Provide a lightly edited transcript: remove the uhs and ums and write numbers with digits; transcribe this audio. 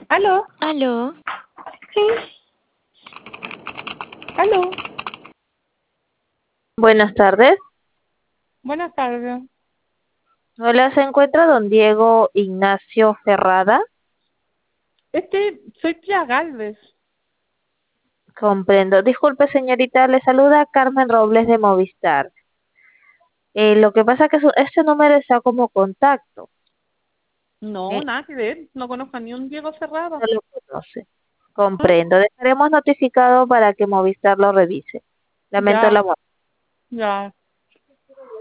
¿Aló? Aló, Sí. ¿Aló? Buenas tardes. Buenas tardes. Hola, ¿se encuentra don Diego Ignacio Ferrada? Soy Tía Galvez. Comprendo. Disculpe, señorita, le saluda Carmen Robles de Movistar. Lo que pasa es que este número está como contacto. No, Eh, nada que ver. No conozco a ni un Diego no Cerrado. lo conoce. ¿Ah? Comprendo. Dejaremos notificado para que Movistar lo revise. Lamento Ya, la molestia. ya.